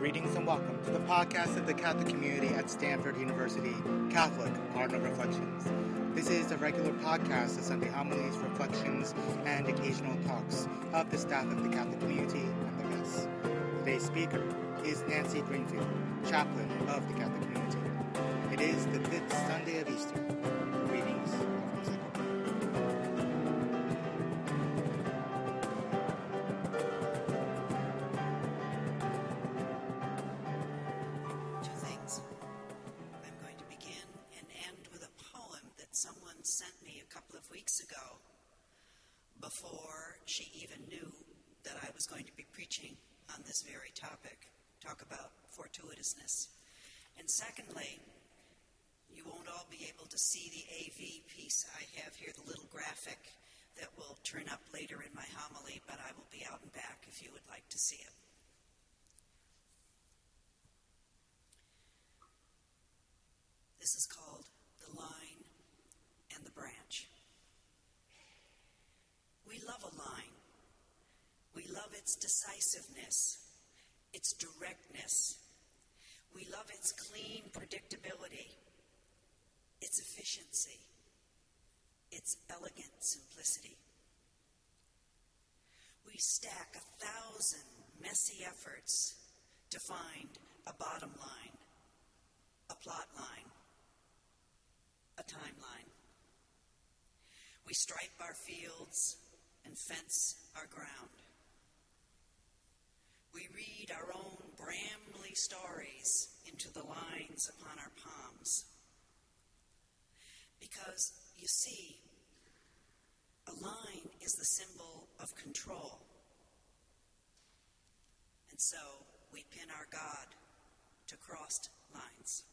Greetings and welcome to the podcast of the Catholic community at Stanford University, Catholic Cardinal Reflections. This is a regular podcast of Sunday homilies, reflections, and occasional talks of the staff of the Catholic community and their guests. Today's speaker is Nancy Greenfield, chaplain of the Catholic community. It is the 5th Sunday of Easter. Readings from the Sacred. Someone sent me a couple of weeks ago before she even knew that I was going to be preaching on this very topic. Talk about fortuitousness. And secondly, you won't all be able to see the AV piece I have here, the little graphic that will turn up later in my homily, but I will be out and back if you would like to see it. This is called The Line and the Branch. We love a line. We love its decisiveness, its directness. We love its clean predictability, its efficiency, its elegant simplicity. We stack 1,000 messy efforts to find a bottom line, a plot line, a timeline. We stripe our fields and fence our ground. We read our own brambly stories into the lines upon our palms. Because, you see, a line is the symbol of control. And so we pin our God to crossed lines.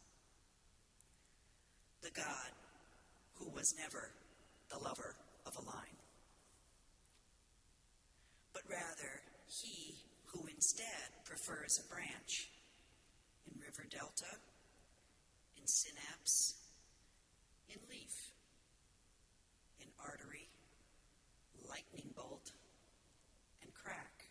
The God who was never the lover of a line, but rather he who instead prefers a branch in river delta, in synapse, in leaf, in artery, lightning bolt, and crack.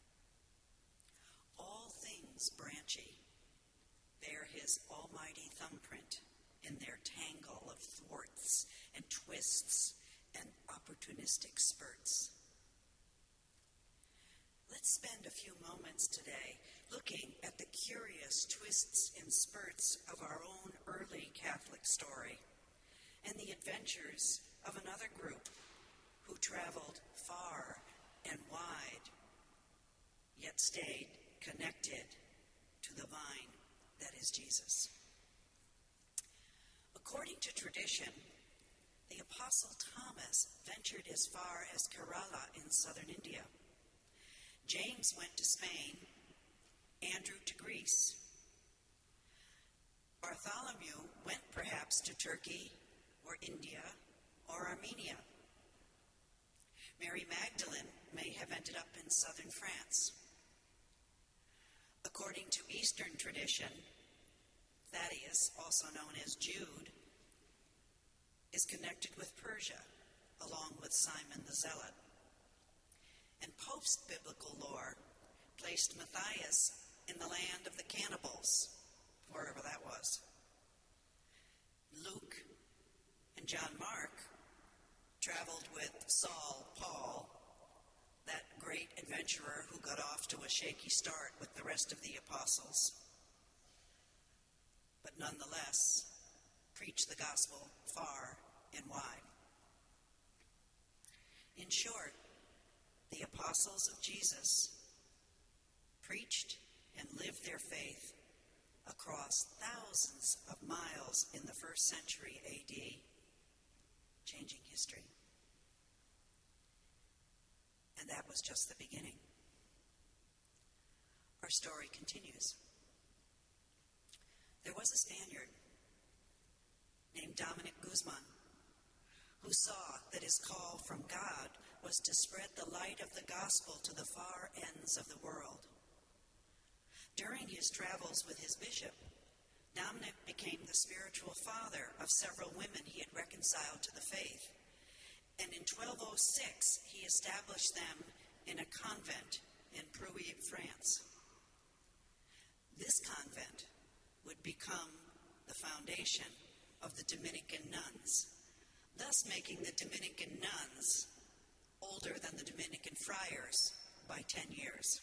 All things branchy bear his almighty thumbprint in their tangle of thwarts and twists and opportunistic spurts. Let's spend a few moments today looking at the curious twists and spurts of our own early Catholic story and the adventures of another group who traveled far and wide, yet stayed connected to the vine that is Jesus. According to tradition, the Apostle Thomas ventured as far as Kerala in southern India. James went to Spain, Andrew to Greece. Bartholomew went perhaps to Turkey or India or Armenia. Mary Magdalene may have ended up in southern France. According to Eastern tradition, Thaddeus, also known as Jude, is connected with Persia, along with Simon the Zealot. And post-biblical lore placed Matthias in the land of the cannibals, wherever that was. Luke and John Mark traveled with Saul Paul, that great adventurer who got off to a shaky start with the rest of the apostles, but nonetheless preached the gospel far and wide. In short, the apostles of Jesus preached and lived their faith across thousands of miles in the 1st century A.D., changing history. And that was just the beginning. Our story continues. There was a Spaniard named Dominic Guzman who saw that his call from God was to spread the light of the gospel to the far ends of the world. During his travels with his bishop, Dominic became the spiritual father of several women he had reconciled to the faith, and in 1206 he established them in a convent in Prouy, France. become the foundation of the Dominican nuns, thus making the Dominican nuns older than the Dominican friars by 10 years.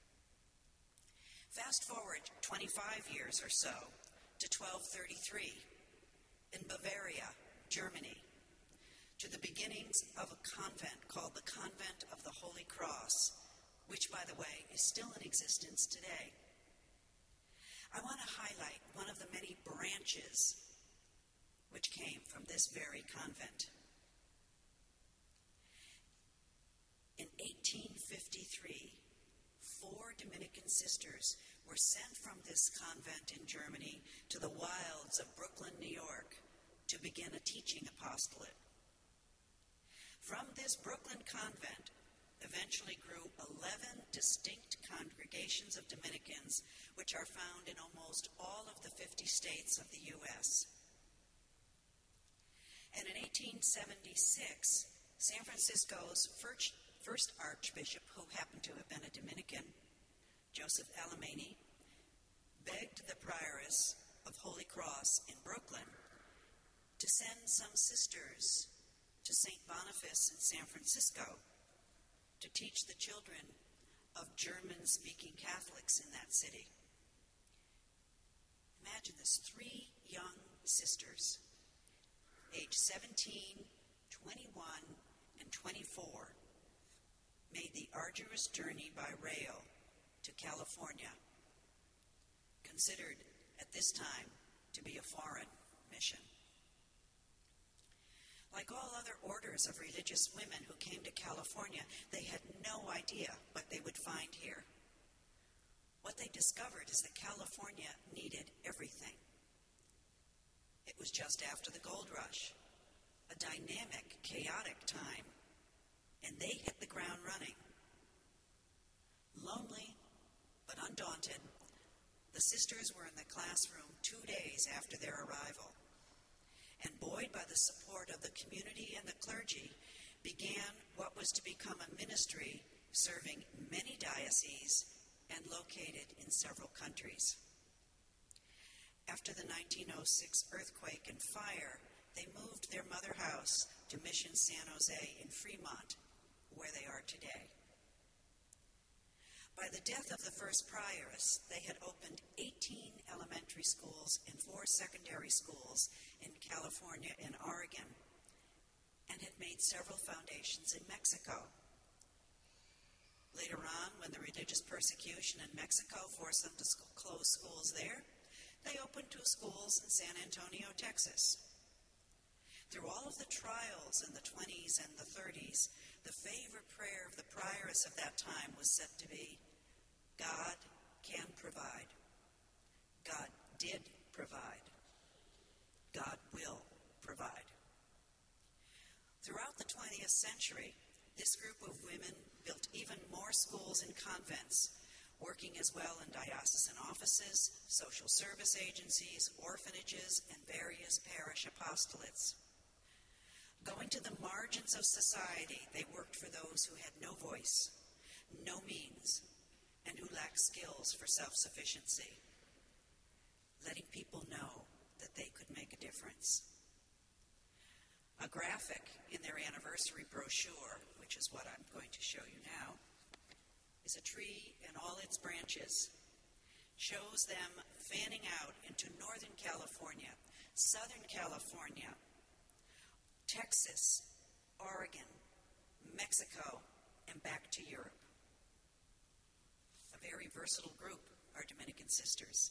Fast forward 25 years or so to 1233 in Bavaria, Germany, to the beginnings of a convent called the Convent of the Holy Cross, which, by the way, is still in existence today. I want to highlight one of the many branches which came from this very convent. In 1853, 4 Dominican sisters were sent from this convent in Germany to the wilds of Brooklyn, New York, to begin a teaching apostolate. From this Brooklyn convent eventually grew 11 distinct congregations of Dominicans, which are found in almost all of the 50 states of the U.S. And in 1876, San Francisco's first archbishop, who happened to have been a Dominican, Joseph Alemany, begged the prioress of Holy Cross in Brooklyn to send some sisters to St. Boniface in San Francisco to teach the children of German-speaking Catholics in that city. Imagine this, 3 young sisters, aged 17, 21, and 24, made the arduous journey by rail to California, considered at this time to be a foreign mission. Like all other orders of religious women who came to California, they had no idea what they would find here. What they discovered is that California needed everything. It was just after the gold rush, a dynamic, chaotic time, and they hit the ground running. Lonely but undaunted, the sisters were in the classroom 2 days after their arrival, and buoyed by the support of the community and the clergy, began what was to become a ministry serving many dioceses and located in several countries. After the 1906 earthquake and fire, they moved their mother house to Mission San Jose in Fremont, where they are today. By the death of the first prioress, they had opened 18 elementary schools and 4 secondary schools in California and Oregon, and had made several foundations in Mexico. Later on, when the religious persecution in Mexico forced them to close schools there, they opened 2 schools in San Antonio, Texas. Through all of the trials in the 20s and the 30s, the favorite prayer of the prioress of that time was said to be, God can provide. God did provide. God will provide. Throughout the 20th century, this group of women built even more schools and convents, working as well in diocesan offices, social service agencies, orphanages, and various parish apostolates. Going to the margins of society, they worked for those who had no voice, no means, and who lacked skills for self-sufficiency, letting people know that they could make a difference. A graphic in their anniversary brochure, which is what I'm going to show you now, is a tree and all its branches, shows them fanning out into Northern California, Southern California, Texas, Oregon, Mexico, and back to Europe. A very versatile group, our Dominican sisters.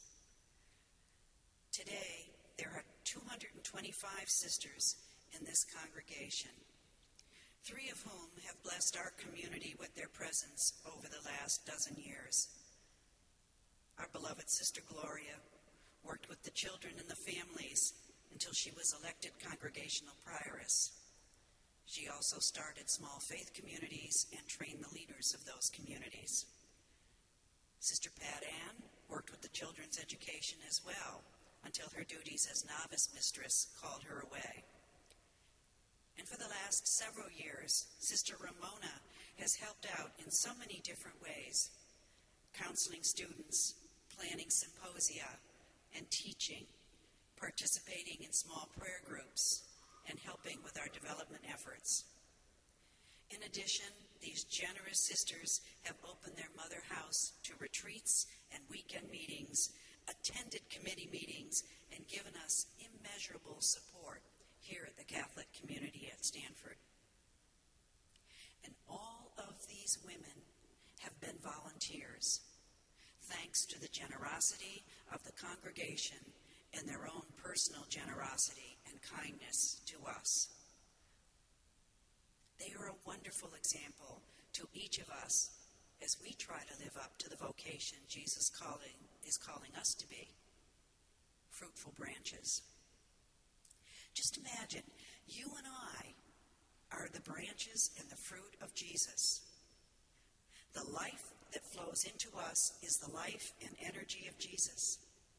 Today, there are 225 sisters in this congregation, 3 of whom have blessed our community with their presence over the last dozen years. Our beloved Sister Gloria worked with the children and the families until she was elected congregational prioress. She also started small faith communities and trained the leaders of those communities. Sister Pat Ann worked with the children's education as well until her duties as novice mistress called her away. And for the last several years, Sister Ramona has helped out in so many different ways, counseling students, planning symposia, and teaching, participating in small prayer groups, and helping with our development efforts. In addition, these generous sisters have opened their mother house to retreats and weekend meetings, attended committee meetings, and given us immeasurable support here at the Catholic community at Stanford. And all of these women have been volunteers, thanks to the generosity of the congregation and their own personal generosity and kindness to us. They are a wonderful example to each of us as we try to live up to the vocation Jesus is calling us to be, fruitful branches. Just imagine, you and I are the branches and the fruit of Jesus. The life that flows into us is the life and energy of Jesus.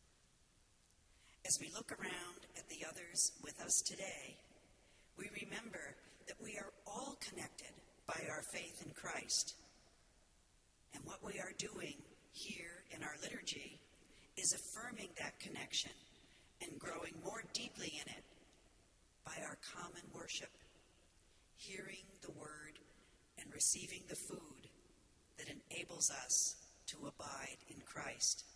As we look around at the others with us today, we remember that we are all connected by our faith in Christ. And what we are doing here in our liturgy is affirming that connection and growing more deeply in it by our common worship, hearing the word and receiving the food that enables us to abide in Christ.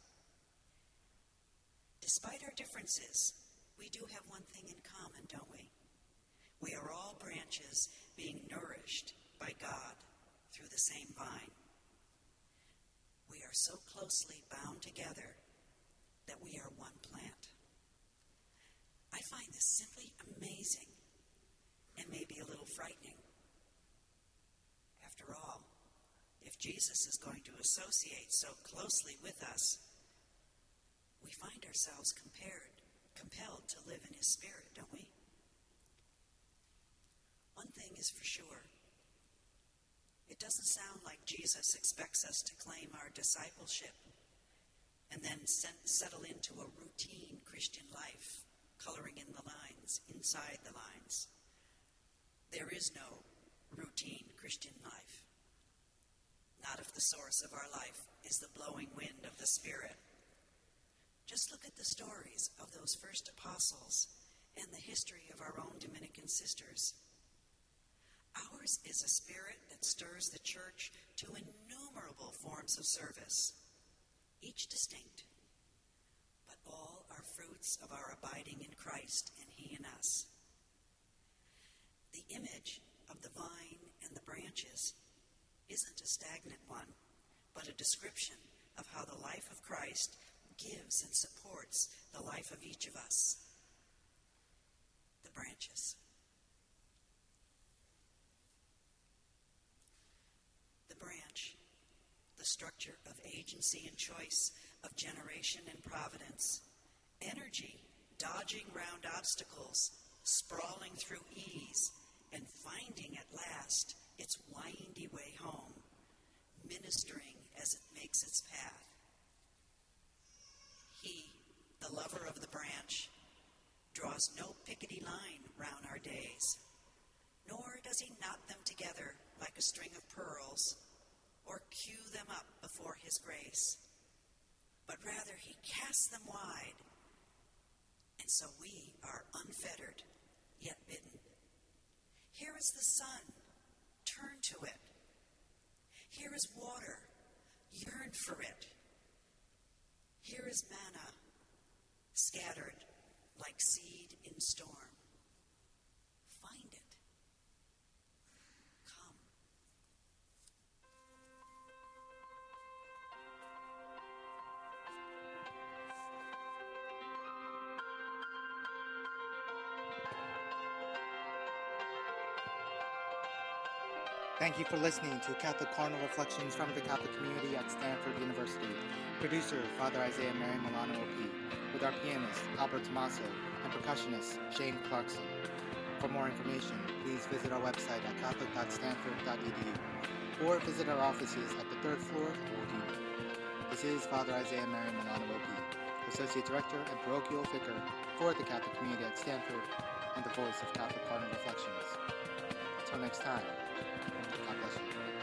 Despite our differences, we do have one thing in common, don't we? We are all branches being nourished by God through the same vine. We are so closely bound together that we are one plant. I find this simply amazing and maybe a little frightening. After all, if Jesus is going to associate so closely with us, we find ourselves compelled to live in his spirit, don't we? One thing is for sure. It doesn't sound like Jesus expects us to claim our discipleship and then settle into a routine Christian life, coloring in the lines, inside the lines. There is no routine Christian life. Not if the source of our life is the blowing wind of the Spirit. Just look at the stories of those first apostles and the history of our own Dominican sisters. Ours is a spirit that stirs the church to innumerable forms of service, each distinct, but all are fruits of our abiding in Christ and he in us. The image of the vine and the branches isn't a stagnant one, but a description of how the life of Christ gives and supports the life of each of us. The branches. The branch, the structure of agency and choice, of generation and providence, energy, dodging round obstacles, sprawling through ease, and finding at last its windy way home, ministering as it makes its path. He, the lover of the branch, draws no pickety line round our days, nor does he knot them together like a string of pearls, or cue them up before his grace, but rather he casts them wide, and so we are unfettered, yet bidden. Here is the sun, turn to it. Here is water, yearn for it. Here is manna, scattered like seed in storm. Find it. Come. Thank you for listening to Catholic Cardinal Reflections from the Catholic Community at Stanford University. Producer, Father Isaiah Mary Milano OP, with our pianist, Albert Tomaso, and percussionist, Shane Clarkson. For more information, please visit our website at catholic.stanford.edu or visit our offices at the 3rd floor of Old Union. This is Father Isaiah Mary Milano OP, Associate Director and Parochial Vicar for the Catholic Community at Stanford and the voice of Catholic Cardinal Reflections. Until next time, God bless you.